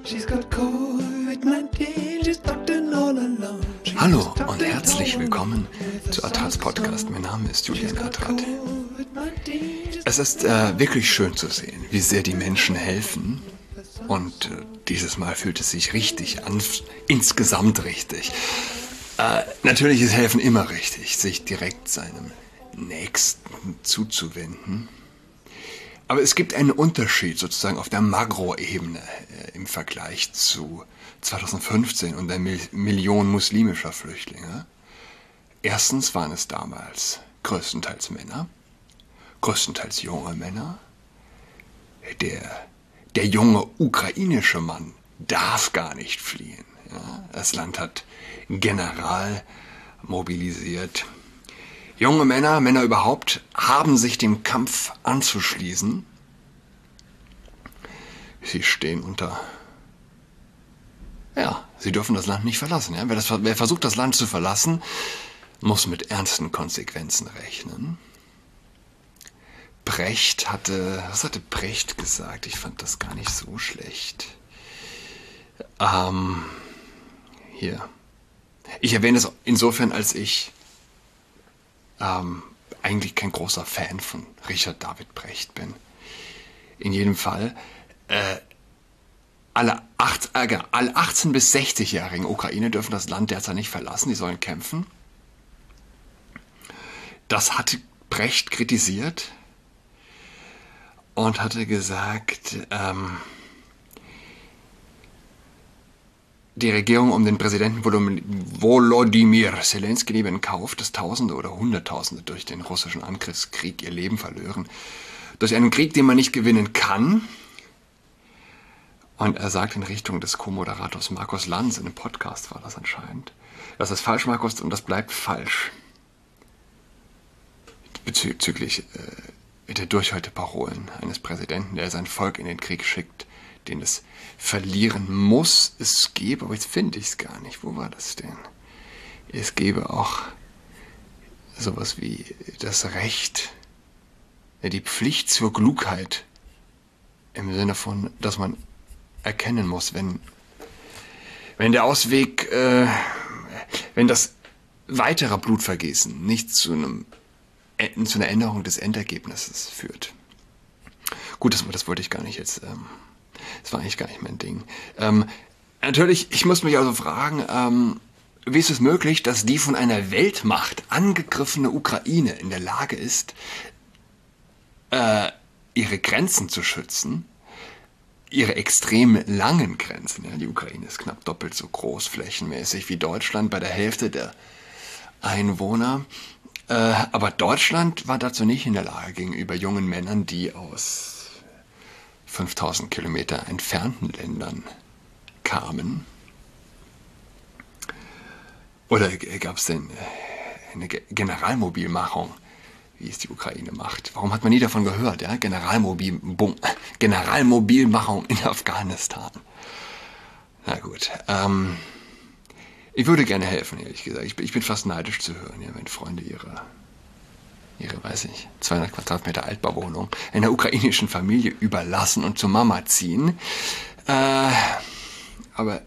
Hallo und herzlich willkommen zu Adrats Podcast. Mein Name ist Julian Adrat. Es ist wirklich schön zu sehen, wie sehr die Menschen helfen. Und dieses Mal fühlt es sich richtig an, insgesamt richtig. Natürlich ist Helfen immer richtig, sich direkt seinem Nächsten zuzuwenden. Aber es gibt einen Unterschied sozusagen auf der Makroebene im Vergleich zu 2015 und der Million muslimischer Flüchtlinge. Erstens waren es damals größtenteils Männer, größtenteils junge Männer. Der junge ukrainische Mann darf gar nicht fliehen. Ja? Das Land hat General mobilisiert. Junge Männer, Männer überhaupt, haben sich dem Kampf anzuschließen. Sie stehen unter... Ja, sie dürfen das Land nicht verlassen. Ja? Wer versucht, das Land zu verlassen, muss mit ernsten Konsequenzen rechnen. Was hatte Brecht gesagt? Ich fand das gar nicht so schlecht. Hier. Ich erwähne es insofern, als ich eigentlich kein großer Fan von Richard David Brecht bin. In jedem Fall, alle 18- bis 60-jährigen Ukrainer dürfen das Land derzeit nicht verlassen, die sollen kämpfen. Das hatte Brecht kritisiert und hatte gesagt, die Regierung um den Präsidenten Volodymyr Zelensky nehme in Kauf, dass Tausende oder Hunderttausende durch den russischen Angriffskrieg ihr Leben verlören. Durch einen Krieg, den man nicht gewinnen kann. Und er sagt in Richtung des Co-Moderators Markus Lanz, in einem Podcast war das anscheinend, das ist falsch, Markus, und das bleibt falsch. Bezüglich der Durchhalteparolen eines Präsidenten, der sein Volk in den Krieg schickt, den es verlieren muss. Es gäbe, aber jetzt finde ich es gar nicht. Wo war das denn? Es gäbe auch sowas wie das Recht, die Pflicht zur Klugheit, im Sinne von, dass man erkennen muss, wenn der Ausweg, wenn das weitere Blutvergießen nicht zu einer Änderung des Endergebnisses führt. Gut, das wollte ich gar nicht jetzt... Das war eigentlich gar nicht mein Ding. Natürlich, ich muss mich also fragen, wie ist es möglich, dass die von einer Weltmacht angegriffene Ukraine in der Lage ist, ihre Grenzen zu schützen, ihre extrem langen Grenzen. Ja, die Ukraine ist knapp doppelt so groß flächenmäßig wie Deutschland bei der Hälfte der Einwohner. Aber Deutschland war dazu nicht in der Lage gegenüber jungen Männern, die aus 5000 Kilometer entfernten Ländern kamen. Oder gab es denn eine Generalmobilmachung, wie es die Ukraine macht? Warum hat man nie davon gehört? Ja? Generalmobilmachung in Afghanistan. Na gut. Ich würde gerne helfen, ehrlich gesagt. Ich bin fast neidisch zu hören, ja, wenn Freunde ihre, weiß ich, 200 Quadratmeter Altbauwohnung einer ukrainischen Familie überlassen und zur Mama ziehen. Aber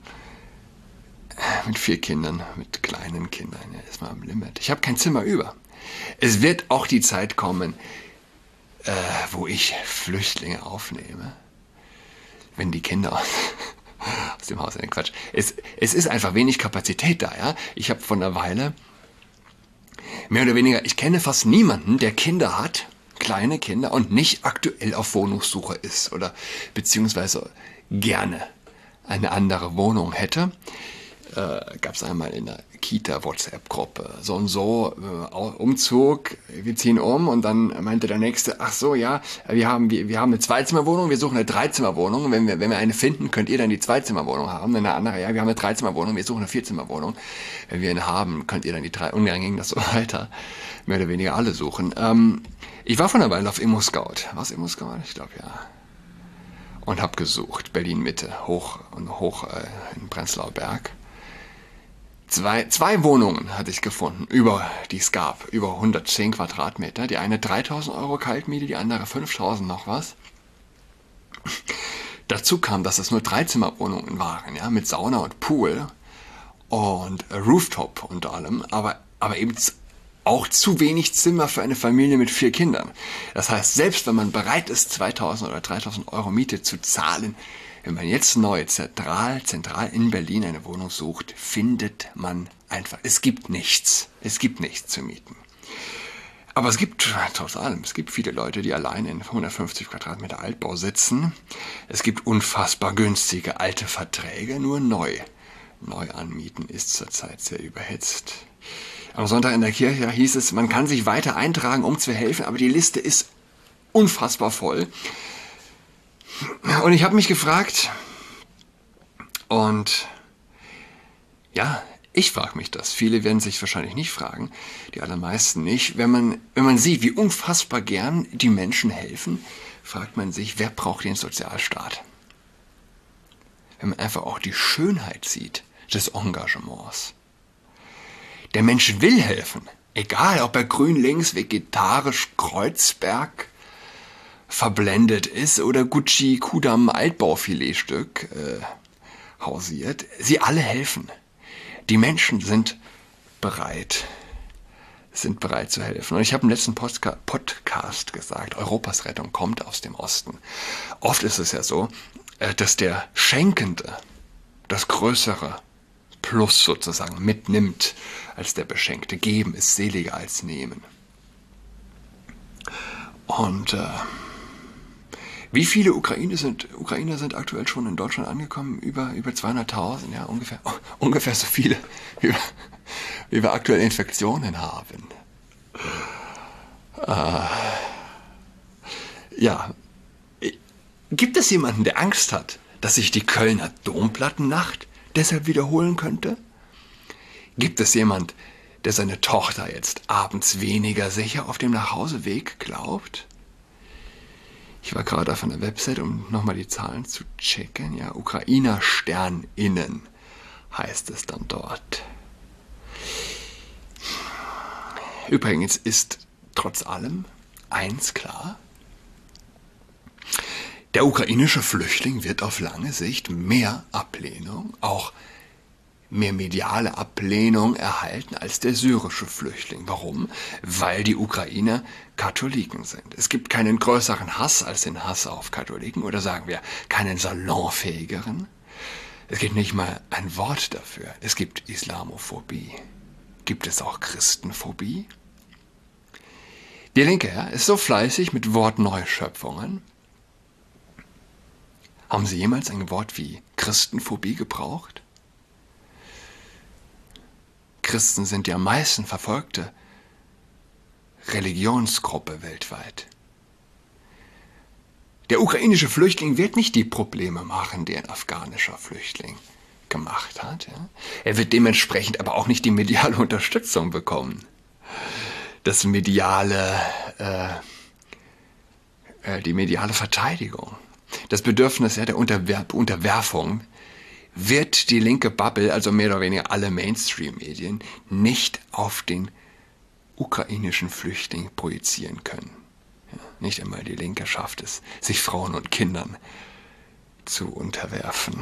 mit 4 Kindern, mit kleinen Kindern, ja, ist man am Limit. Ich habe kein Zimmer über. Es wird auch die Zeit kommen, wo ich Flüchtlinge aufnehme, wenn die Kinder aus dem Haus sind. Quatsch. Es ist einfach wenig Kapazität da. Ja? Ich habe vor einer Weile mehr oder weniger, ich kenne fast niemanden, der Kinder hat, kleine Kinder, und nicht aktuell auf Wohnungssuche ist oder beziehungsweise gerne eine andere Wohnung hätte. Gab es einmal in der Kita-WhatsApp-Gruppe so und so, Umzug, wir ziehen um, und dann meinte der Nächste, ach so, ja, wir haben eine Zweizimmerwohnung, wir suchen eine Dreizimmerwohnung, wenn wir eine finden, könnt ihr dann die Zweizimmerwohnung haben, dann der andere, ja, wir haben eine Dreizimmerwohnung, wir suchen eine Vierzimmerwohnung, wenn wir eine haben, könnt ihr dann die drei, und dann ging das so weiter, mehr oder weniger alle suchen. Ich war vor einer Weile auf Immo-Scout, war es Immo-Scout? Ich glaube, ja. Und habe gesucht, Berlin-Mitte, hoch in Prenzlauer Berg. Zwei Wohnungen hatte ich gefunden, die es gab, über 110 Quadratmeter. Die eine 3.000 Euro Kaltmiete, die andere 5.000 noch was. Dazu kam, dass es nur 3-Zimmer-Wohnungen waren, ja, mit Sauna und Pool und Rooftop und allem, aber eben auch zu wenig Zimmer für eine Familie mit 4 Kindern. Das heißt, selbst wenn man bereit ist, 2.000 oder 3.000 Euro Miete zu zahlen, wenn man jetzt neu zentral in Berlin eine Wohnung sucht, findet man einfach, es gibt nichts zu mieten. Aber es gibt, trotz allem, es gibt viele Leute, die allein in 150 Quadratmeter Altbau sitzen. Es gibt unfassbar günstige alte Verträge, nur neu anmieten ist zurzeit sehr überhitzt. Am Sonntag in der Kirche hieß es, man kann sich weiter eintragen, um zu helfen, aber die Liste ist unfassbar voll. Und ich habe mich gefragt, und ja, ich frage mich das. Viele werden sich wahrscheinlich nicht fragen, die allermeisten nicht. Wenn man sieht, wie unfassbar gern die Menschen helfen, fragt man sich, wer braucht den Sozialstaat? Wenn man einfach auch die Schönheit sieht des Engagements. Der Mensch will helfen, egal ob er grün links, vegetarisch, Kreuzberg verblendet ist oder Gucci Kudam Altbaufiletstück hausiert. Sie alle helfen. Die Menschen sind bereit zu helfen. Und ich habe im letzten Podcast gesagt, Europas Rettung kommt aus dem Osten. Oft ist es ja so, dass der Schenkende das größere Plus sozusagen mitnimmt als der Beschenkte. Geben ist seliger als nehmen. Und wie viele Ukrainer sind aktuell schon in Deutschland angekommen? Über 200.000, ja, ungefähr so viele, wie wir aktuell Infektionen haben. Ja, gibt es jemanden, der Angst hat, dass sich die Kölner Domplattennacht deshalb wiederholen könnte? Gibt es jemand, der seine Tochter jetzt abends weniger sicher auf dem Nachhauseweg glaubt? Ich war gerade auf einer Website, um nochmal die Zahlen zu checken. Ja, Ukrainer SternInnen heißt es dann dort. Übrigens ist trotz allem eins klar: Der ukrainische Flüchtling wird auf lange Sicht mehr Ablehnung, auch mehr mediale Ablehnung erhalten als der syrische Flüchtling. Warum? Weil die Ukrainer Katholiken sind. Es gibt keinen größeren Hass als den Hass auf Katholiken, oder sagen wir, keinen salonfähigeren. Es gibt nicht mal ein Wort dafür. Es gibt Islamophobie. Gibt es auch Christenphobie? Die Linke ist so fleißig mit Wortneuschöpfungen. Haben Sie jemals ein Wort wie Christenphobie gebraucht? Christen sind die am meisten verfolgte Religionsgruppe weltweit. Der ukrainische Flüchtling wird nicht die Probleme machen, die ein afghanischer Flüchtling gemacht hat. Ja? Er wird dementsprechend aber auch nicht die mediale Unterstützung bekommen. Die mediale Verteidigung. Das Bedürfnis der Unterwerfung wird die linke Bubble, also mehr oder weniger alle Mainstream-Medien, nicht auf den ukrainischen Flüchtling projizieren können. Ja, nicht einmal die Linke schafft es, sich Frauen und Kindern zu unterwerfen.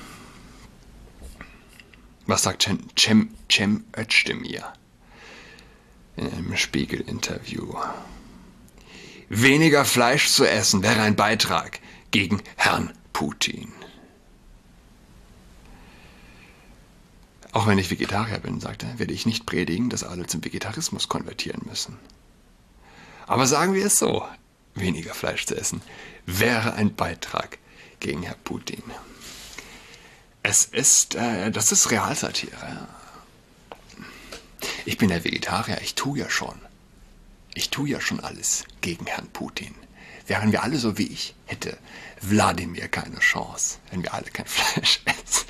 Was sagt Cem Özdemir in einem Spiegel-Interview? Weniger Fleisch zu essen wäre ein Beitrag gegen Herrn Putin. Auch wenn ich Vegetarier bin, sagt er, werde ich nicht predigen, dass alle zum Vegetarismus konvertieren müssen. Aber sagen wir es so, weniger Fleisch zu essen wäre ein Beitrag gegen Herrn Putin. Das ist Realsatire. Ich bin ja Vegetarier, ich tue ja schon alles gegen Herrn Putin. Wären wir alle so wie ich, hätte Wladimir keine Chance, wenn wir alle kein Fleisch essen.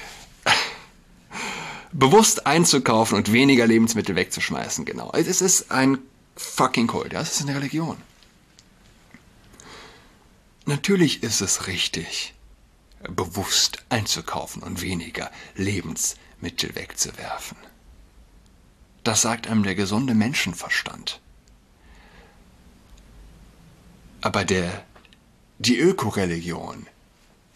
Bewusst einzukaufen und weniger Lebensmittel wegzuschmeißen, genau. Es ist ein fucking Kult, ja, es ist eine Religion. Natürlich ist es richtig, bewusst einzukaufen und weniger Lebensmittel wegzuwerfen. Das sagt einem der gesunde Menschenverstand. Aber die Ökoreligion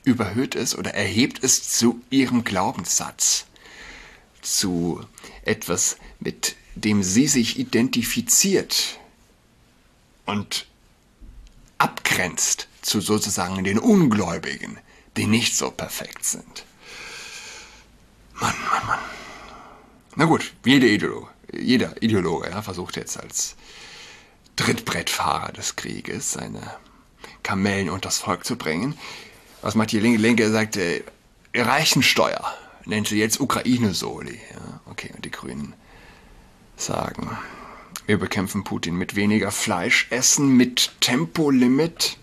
überhöht es oder erhebt es zu ihrem Glaubenssatz, zu etwas, mit dem sie sich identifiziert und abgrenzt zu sozusagen den Ungläubigen, die nicht so perfekt sind. Mann, Mann, Mann. Na gut, jeder Ideologe ja, versucht jetzt als Trittbrettfahrer des Krieges seine Kamellen unters Volk zu bringen. Was macht die Linke? Er sagt, Reichensteuer, nennt sie jetzt Ukraine-Soli. Ja, okay, und die Grünen sagen, wir bekämpfen Putin mit weniger Fleisch essen, mit Tempolimit.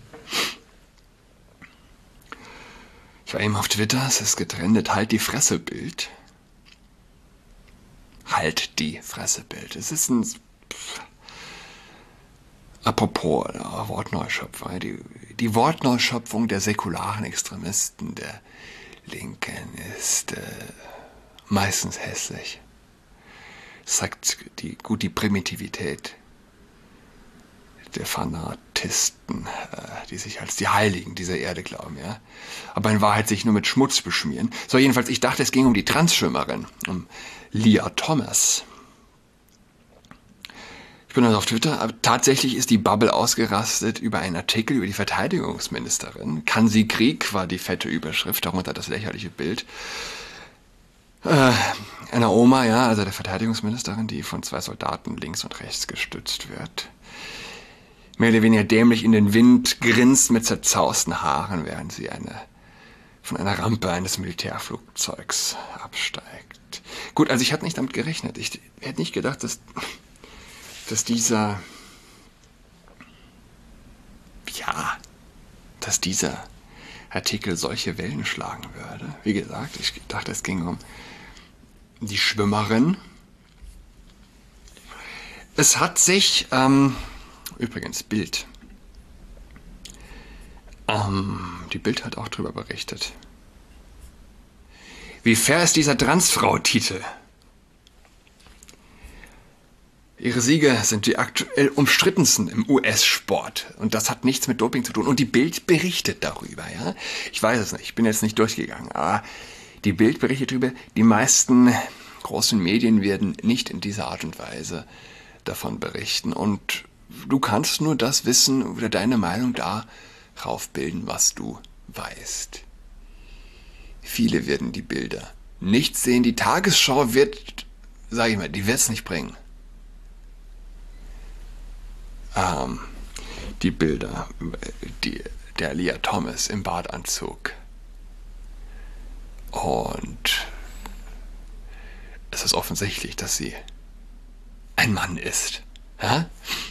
Ich war eben auf Twitter, es ist getrennt, halt die Fresse-Bild. Halt die Fresse-Bild. Es ist ein... Apropos Wortneuschöpfung. Die Wortneuschöpfung der säkularen Extremisten der Linken ist meistens hässlich. Das zeigt die Primitivität der Fanatisten, die sich als die Heiligen dieser Erde glauben, ja. Aber in Wahrheit sich nur mit Schmutz beschmieren. So, jedenfalls, ich dachte, es ging um die Transschwimmerin, um Lia Thomas. Ich bin also auf Twitter, aber tatsächlich ist die Bubble ausgerastet über einen Artikel über die Verteidigungsministerin. Kann sie Krieg, war die fette Überschrift, darunter das lächerliche Bild. Einer Oma, ja, also der Verteidigungsministerin, die von 2 Soldaten links und rechts gestützt wird. Mehr oder weniger dämlich in den Wind grinst mit zerzausten Haaren, während sie von einer Rampe eines Militärflugzeugs absteigt. Gut, also ich hatte nicht damit gerechnet. Ich hätte nicht gedacht, dass dieser Artikel solche Wellen schlagen würde. Wie gesagt, ich dachte, es ging um die Schwimmerin. Es hat sich, übrigens Bild, die Bild hat auch darüber berichtet. Wie fair ist dieser Transfrau-Titel? Ihre Siege sind die aktuell umstrittensten im US-Sport. Und das hat nichts mit Doping zu tun. Und die Bild berichtet darüber, ja. Ich weiß es nicht, ich bin jetzt nicht durchgegangen. Aber die Bild berichtet darüber, die meisten großen Medien werden nicht in dieser Art und Weise davon berichten. Und du kannst nur das wissen oder deine Meinung darauf bilden, was du weißt. Viele werden die Bilder nicht sehen. Die Tagesschau wird, sage ich mal, die wird es nicht bringen. Die Bilder der Lia Thomas im Badeanzug. Und es ist offensichtlich, dass sie ein Mann ist. Ja?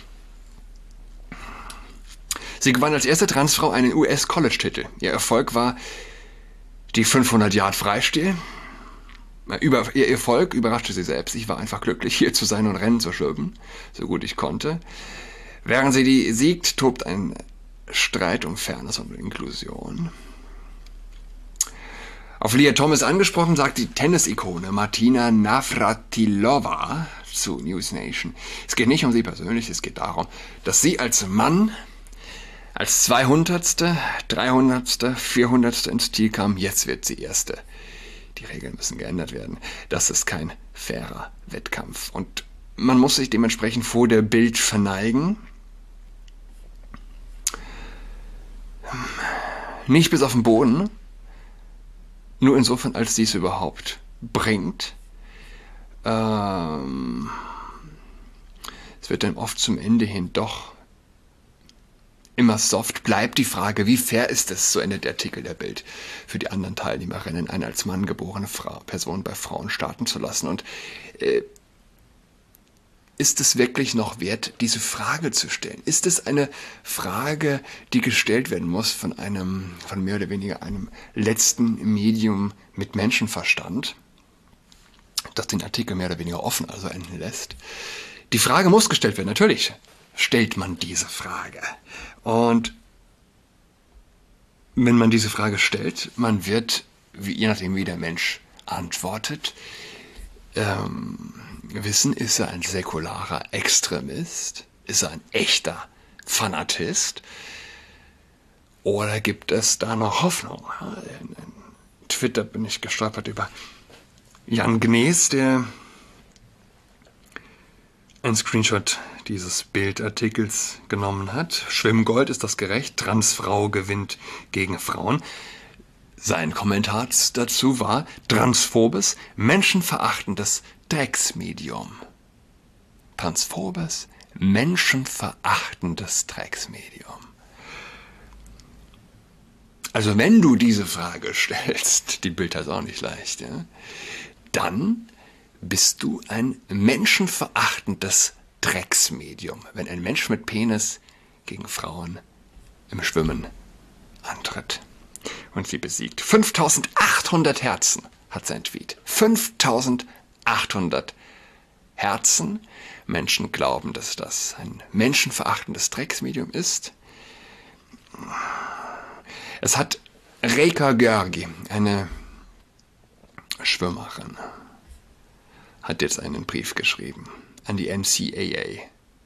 Sie gewann als erste Transfrau einen US-College-Titel. Ihr Erfolg war die 500 Yard Freistil. Ihr Erfolg überraschte sie selbst. Ich war einfach glücklich, hier zu sein und Rennen zu schwimmen, so gut ich konnte. Während sie siegt, tobt ein Streit um Fairness und Inklusion. Auf Lia Thomas angesprochen, sagt die Tennis-Ikone Martina Navratilova zu News Nation. Es geht nicht um sie persönlich, es geht darum, dass sie als Mann als 200., 300., 400. ins Ziel kam. Jetzt wird sie Erste. Die Regeln müssen geändert werden. Das ist kein fairer Wettkampf. Und man muss sich dementsprechend vor der Bild verneigen. Nicht bis auf den Boden, nur insofern, als dies überhaupt bringt. Es wird dann oft zum Ende hin doch immer soft. Bleibt die Frage, wie fair ist es, so endet der Artikel der Bild, für die anderen Teilnehmerinnen eine als Mann geborene Person bei Frauen starten zu lassen. Und ist es wirklich noch wert, diese Frage zu stellen? Ist es eine Frage, die gestellt werden muss von mehr oder weniger einem letzten Medium mit Menschenverstand, das den Artikel mehr oder weniger offen also enden lässt? Die Frage muss gestellt werden, natürlich stellt man diese Frage. Und wenn man diese Frage stellt, man wird, je nachdem wie der Mensch antwortet, wissen, ist er ein säkularer Extremist? Ist er ein echter Fanatist? Oder gibt es da noch Hoffnung? In Twitter bin ich gestolpert über Jan Gnees, der ein Screenshot dieses Bildartikels genommen hat. Schwimmgold, ist das gerecht? Transfrau gewinnt gegen Frauen. Sein Kommentar dazu war: transphobes, menschenverachtendes Drecksmedium. Transphobes, menschenverachtendes Drecksmedium. Also wenn du diese Frage stellst, die Bild ist auch nicht leicht, ja, dann bist du ein menschenverachtendes Drecksmedium, wenn ein Mensch mit Penis gegen Frauen im Schwimmen antritt und sie besiegt. 5800 Herzen hat sein Tweet. 5800 Herzen. Menschen glauben, dass das ein menschenverachtendes Drecksmedium ist. Es hat Reika Görgi, eine Schwimmerin, hat jetzt einen Brief geschrieben an die NCAA.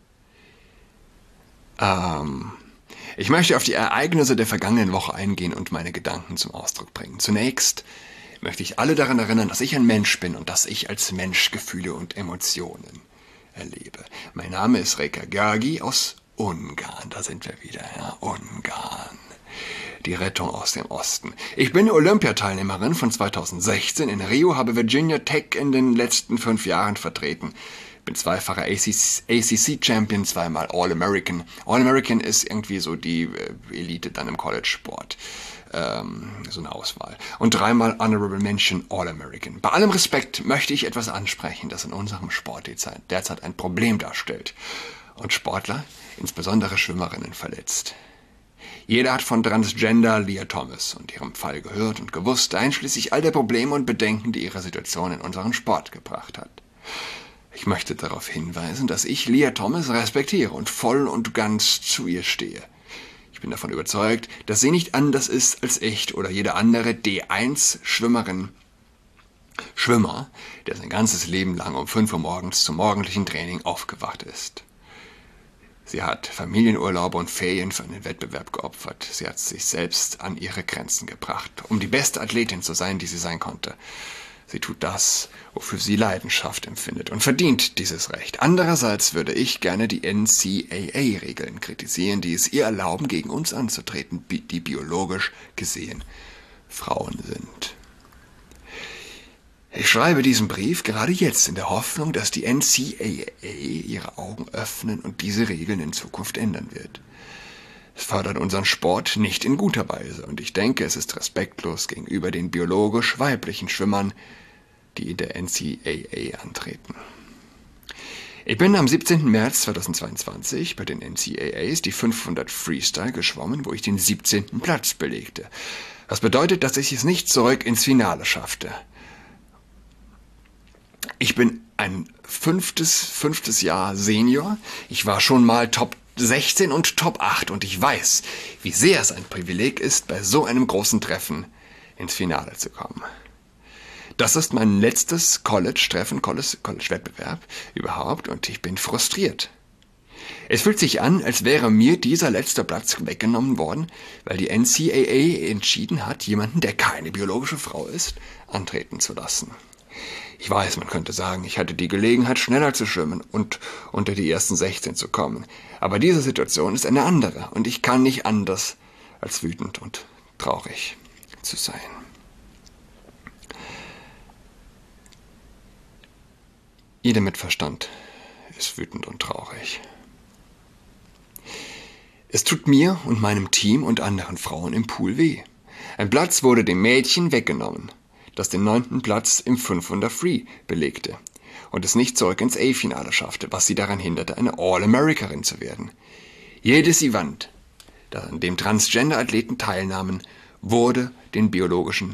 Ich möchte auf die Ereignisse der vergangenen Woche eingehen und meine Gedanken zum Ausdruck bringen. Zunächst möchte ich alle daran erinnern, dass ich ein Mensch bin und dass ich als Mensch Gefühle und Emotionen erlebe. Mein Name ist Reika Görgi aus Ungarn. Da sind wir wieder, ja, Ungarn. Die Rettung aus dem Osten. Ich bin Olympiateilnehmerin von 2016 in Rio, habe Virginia Tech in den letzten 5 Jahren vertreten. Bin zweifacher ACC-Champion, zweimal All-American. All-American ist irgendwie so die Elite dann im College-Sport. So eine Auswahl. Und 3-mal Honorable Mention All-American. Bei allem Respekt möchte ich etwas ansprechen, das in unserem Sport derzeit ein Problem darstellt und Sportler, insbesondere Schwimmerinnen, verletzt. Jeder hat von Transgender Lia Thomas und ihrem Fall gehört und gewusst, einschließlich all der Probleme und Bedenken, die ihre Situation in unseren Sport gebracht hat. Ich möchte darauf hinweisen, dass ich Lia Thomas respektiere und voll und ganz zu ihr stehe. Ich bin davon überzeugt, dass sie nicht anders ist als ich oder jede andere D1-Schwimmer, der sein ganzes Leben lang um 5 Uhr morgens zum morgendlichen Training aufgewacht ist. Sie hat Familienurlaube und Ferien für einen Wettbewerb geopfert. Sie hat sich selbst an ihre Grenzen gebracht, um die beste Athletin zu sein, die sie sein konnte. Sie tut das, wofür sie Leidenschaft empfindet und verdient dieses Recht. Andererseits würde ich gerne die NCAA-Regeln kritisieren, die es ihr erlauben, gegen uns anzutreten, die biologisch gesehen Frauen sind. Ich schreibe diesen Brief gerade jetzt in der Hoffnung, dass die NCAA ihre Augen öffnen und diese Regeln in Zukunft ändern wird. Es fördert unseren Sport nicht in guter Weise und ich denke, es ist respektlos gegenüber den biologisch weiblichen Schwimmern, die in der NCAA antreten. Ich bin am 17. März 2022 bei den NCAAs die 500 Freestyle geschwommen, wo ich den 17. Platz belegte. Was bedeutet, dass ich es nicht zurück ins Finale schaffte. Ich bin ein fünftes Jahr Senior. Ich war schon mal Top 16 und Top 8 und ich weiß, wie sehr es ein Privileg ist, bei so einem großen Treffen ins Finale zu kommen. Das ist mein letztes College-Treffen, College-Wettbewerb überhaupt und ich bin frustriert. Es fühlt sich an, als wäre mir dieser letzte Platz weggenommen worden, weil die NCAA entschieden hat, jemanden, der keine biologische Frau ist, antreten zu lassen. Ich weiß, man könnte sagen, ich hatte die Gelegenheit, schneller zu schwimmen und unter die ersten 16 zu kommen. Aber diese Situation ist eine andere und ich kann nicht anders, als wütend und traurig zu sein. Jeder mit Verstand ist wütend und traurig. Es tut mir und meinem Team und anderen Frauen im Pool weh. Ein Platz wurde dem Mädchen weggenommen, das den 9. Platz im 500 Free belegte und es nicht zurück ins A-Finale schaffte, was sie daran hinderte, eine All-Americanin zu werden. Jedes Event, an dem Transgender-Athleten teilnahmen, wurde den biologischen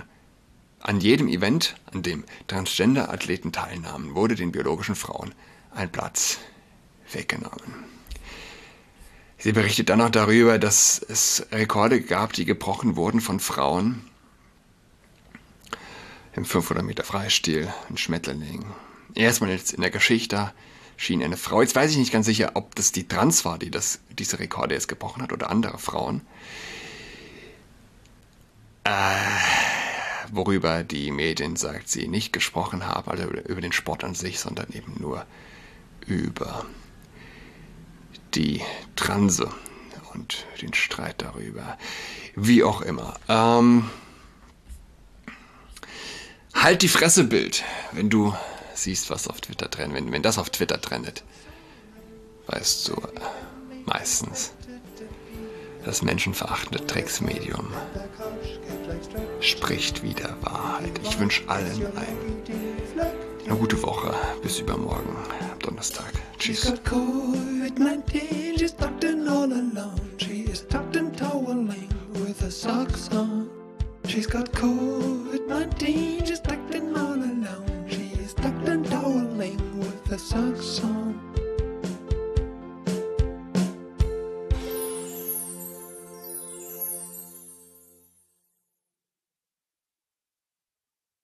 Frauen ein Platz weggenommen. Sie berichtet dann noch darüber, dass es Rekorde gab, die gebrochen wurden von Frauen im 500 Meter Freistil, ein Schmetterling. Erstmal jetzt in der Geschichte schien eine Frau, jetzt weiß ich nicht ganz sicher, ob das die Trans war, die diese Rekorde jetzt gebrochen hat oder andere Frauen. worüber die Medien, sagt sie, nicht gesprochen haben, also über den Sport an sich, sondern eben nur über die Transe und den Streit darüber. Wie auch immer. Halt die Fresse, Bild, wenn du siehst, was auf Twitter trendet. Wenn das auf Twitter trendet, weißt du meistens, das menschenverachtende Drecksmedium spricht wieder Wahrheit. Ich wünsche allen eine gute Woche. Bis übermorgen, am Donnerstag. Tschüss. She's got COVID-19